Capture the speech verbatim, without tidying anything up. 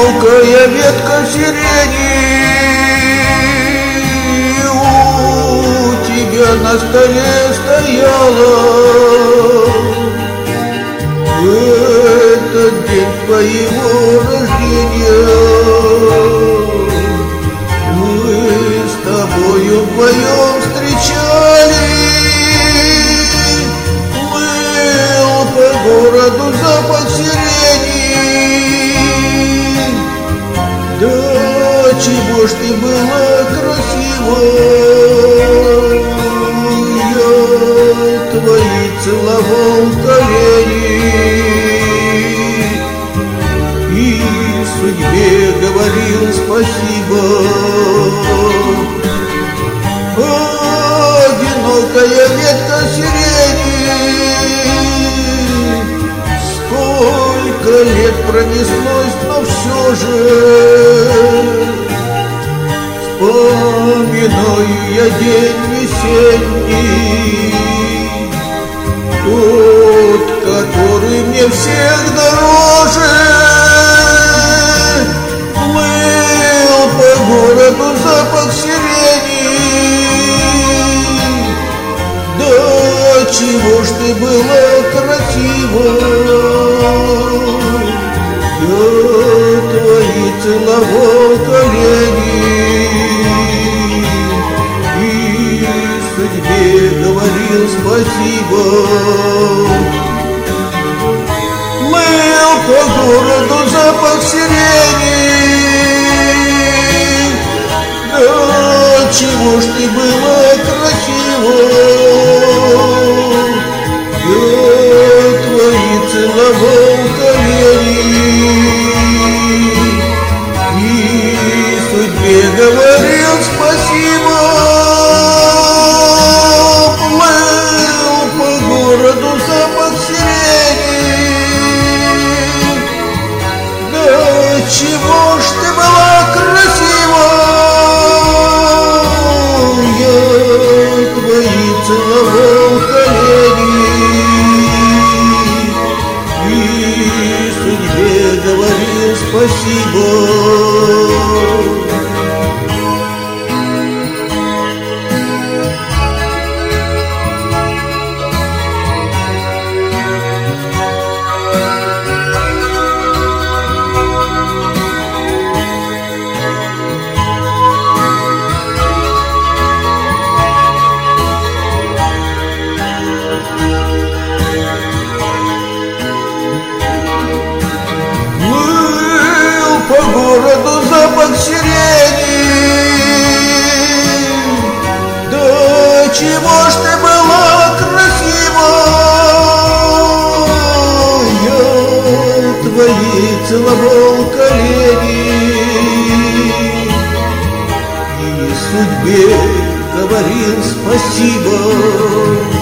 Одинокая ветка сирени у тебя на столе стояла. В этот день твоего рождения мы с тобою вдвоем встречали. Плыл по городу запах сирени. Да чего ж ты была красива, я твои целовал колени и судьбе говорил спасибо. Одинокая ветка сирени, сколько лет пронеслось, но все же вспоминаю я день весенний, тот, который мне всех дороже. Плыл по городу запах сирени. Да чего ж ты была красива, я твои целовал колени и судьбе говорил спасибо. Плыл по городу запах сирени. Да чего ж ты была красива, я твои целовал колени и судьбе говорил спасибо. Плыл по городу запах сирени. Да чего ж ты была красива, я твои целовал колени и судьбе говорил спасибо. По городу запах сирени. Да чего ж ты была красива, я твои целовал колени и судьбе говорил спасибо.